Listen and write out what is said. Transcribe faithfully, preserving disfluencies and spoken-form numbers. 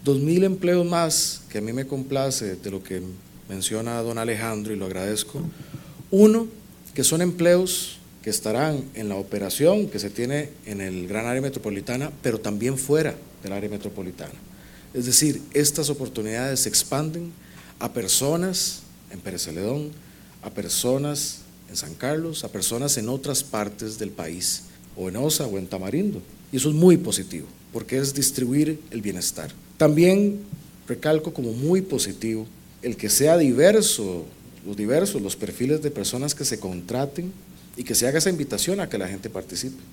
Dos mil empleos más, que a mí me complace de lo que menciona don Alejandro y lo agradezco. Uno, que son empleos que estarán en la operación que se tiene en el gran área metropolitana, pero también fuera del área metropolitana. Es decir, estas oportunidades se expanden a personas en Pérez Celedón, a personas en San Carlos, a personas en otras partes del país, o en Osa o en Tamarindo. Y eso es muy positivo, porque es distribuir el bienestar. También recalco como muy positivo el que sea diverso, los diversos, los perfiles de personas que se contraten y que se haga esa invitación a que la gente participe.